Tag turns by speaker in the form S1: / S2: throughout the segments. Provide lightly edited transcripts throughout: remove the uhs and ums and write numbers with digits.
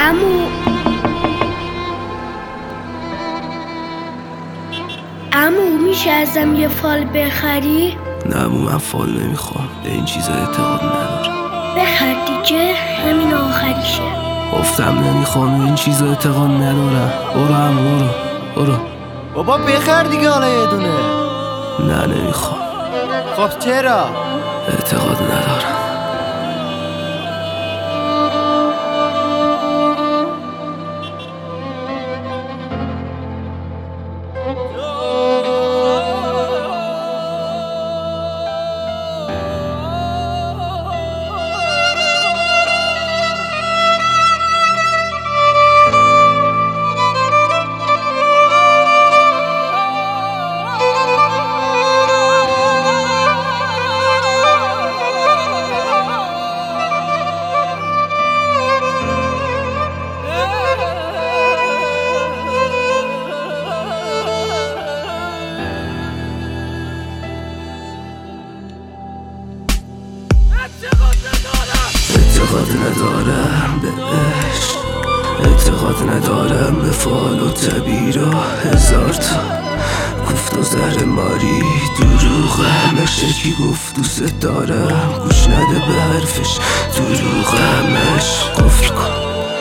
S1: عمو میشه ازم یه فال بخری؟
S2: نه من فال نمیخوام، به این چیزا اعتقاد ندارم.
S1: بخر دیگه، همین آخریشه.
S2: گفتم نمیخوام، به این چیزا اعتقاد ندارم. برو عمو برو.
S3: بابا بخر دیگه حالا یه دونه.
S2: نه نمیخوام.
S3: خب چرا؟
S2: اعتقاد ندارم. اعتقاد ندارم به عشق، اعتقاد ندارم به فال و تبیرا. هزار تا گفت و زهر ماری دروغ همش. یکی گفت دوست دارم گوش نده به حرفش، دروغ همش. قفل کن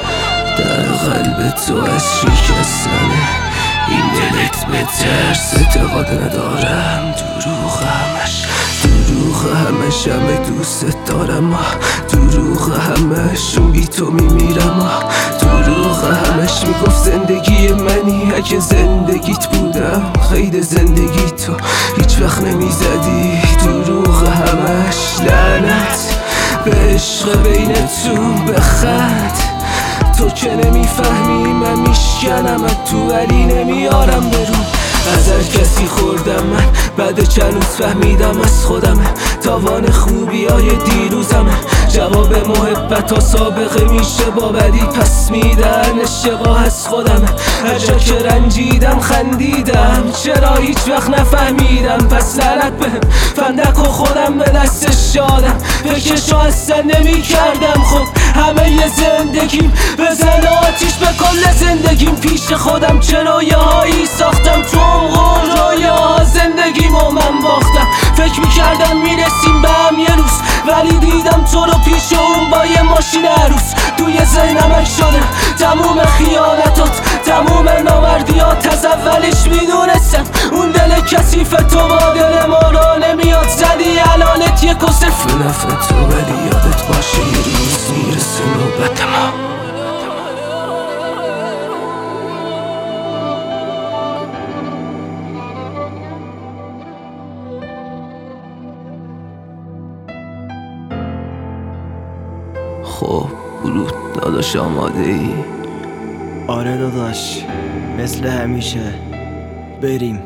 S2: در قلب تو از شکستنه این دلت به ترس. اعتقاد ندارم دروغ همش، دروغ همش. همه دوست دارم دروغ همش. بی تو میمیرم دروغ همش. میگفت زندگی منی، اگه زندگیت بودم خیلی زندگی تو هیچ وقت نمیزدی. دروغ همش. لعنت به عشق بینتون بخند، تو که نمیفهمی من میشکنم تو ولی نمیارم برون. از هر کسی خوردم من، بعد چند روز فهمیدم از خودمه. تاوان خوبی های دیروزمه، جواب محبت ها سابقه میشه با بدی پس میدن. اشتباه از خودمه، هر جا که رنجیدم خندیدم. چرا هیچ وقت نفهمیدم پس لعنت بهم. فندک و خودم به دستش شادم، فکرشو اصلا نمی کردم. خب همه ی زندگیم بزن آتیش به کل زندگیم. پیش خودم چه رویاهایی ساختم، تو عمق رویاها زندگیمو من باختم. فکر میکردم میرسیم به هم یه روز، ولی دیدم تو رو پیش اون با یه ماشین عروس. توی ذهنم شده تموم خیانتات، تموم نامردیات. از اولش میدونستم اون دل کثیف تو با دل ما را نمیاد. زدی الانت یه کسف به نفع تو، ولی یادت باشه یه روز میرسه نوبت ما. خب برود داداش، آماده ای؟
S3: آره داداش، مثل همیشه. بریم.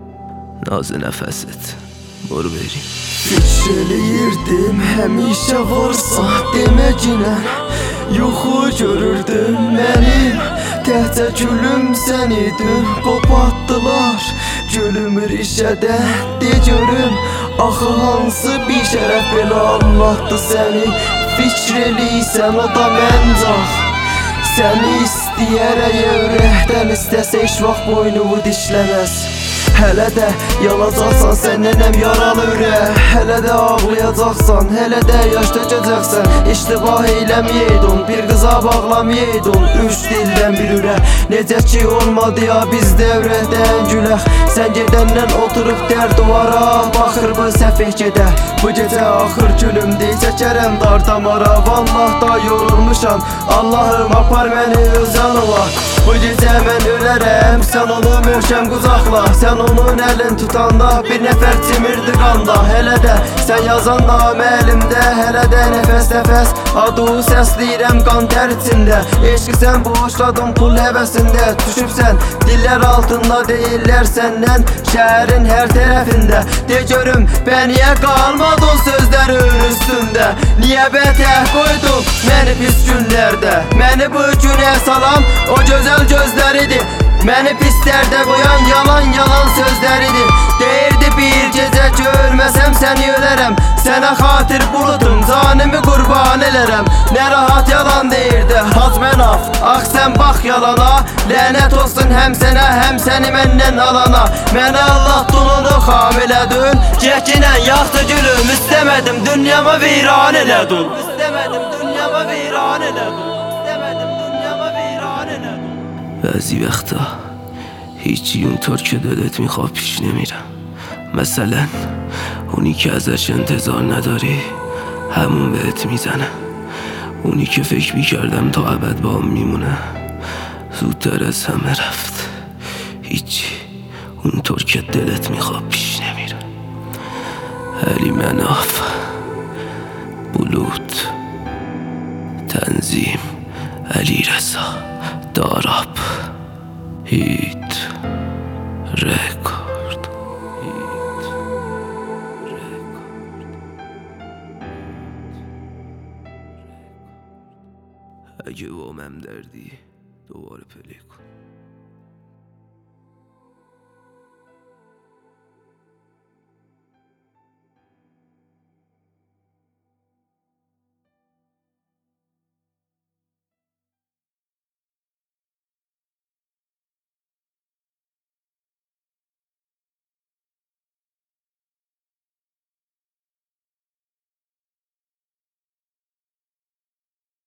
S2: ناز نفست، برو بریم.
S3: Fikirləyirdim həmişə varsa deməcinə, yuxu görürdüm mənim təhcə gülüm sən idin. Qopatdılar gülüm rişədə, de görüm axı hansı bir şərəf belə anlatdı səni. Fikr eləysən o da məncaq, səni istəyərək ürəkdən istəsə heç vaxt boynumu dişləməz. Hələ də yanacaqsan sən nənəm yaralı ürək, hələ də ağlayacaqsan, hələ də yaş tökəcəksən. İştibah eyləməyəydin, bir qıza bağlamayaydın, üç dildən bir ürək. Necə ki olmadı ya biz dəvrədən gülək. Sən gedəndən oturub dər duvara, baxır bu səfeh gedə. Bu gecə axır gülümdür, çəkərəm dar damara. Vallah da yorulmuşam, Allahım apar məni öz yanına. Bu gecə mən ölərəm, sən onu möhkəm qucaqla. Sən onun əlin tutanda bir nəfər çimirdi qanda. Hələ də sən yazanda əlimdə, hələ də nəfəs-nəfəs adı səsləyirəm qan tər içində. Eşqi sən boşladın pul həvəsində, düşübsən dillər altında deyirlər səndən şəhərin hər tərəfində. De görüm bə niyə qalmadın sözlərin üstündə, niyə bətəh qoydun məni pis günlərdə. Məni bu günə salan o gözəl gözləridir, məni pis dərdə qoyan yalan sözləridir. Deyirdi bir gecə görməsəm səni ölərəm, sənə xatir bulutum canımı qurban elərəm. Nə rahat yalan deyirdi Hacı Mənaf, sən bax yalana. Lənət olsun həm sənə, həm səni məndən alana. Mənə Allah donunu xamilədin, çəkinən yaxdı gülüm. İstəmədim dünyama viran elədin. İstəmədim dünyama viran elədin. İstəmədim dünyama viran elədin.
S2: بعضی وقتا هیچی اونطور که دلت میخواد پیش نمیره. مثلا اونی که ازش انتظار نداری همون بهت میزنه. اونی که فکر میکردم تا ابد با هم میمونه زودتر از همه رفت. هیچی اونطور که دلت میخواد پیش نمیره. علی مناف، بلوط، تنظیم علی رضا، داراب، هیت رکورد. اگه وامم دردی دوباره پلی کن.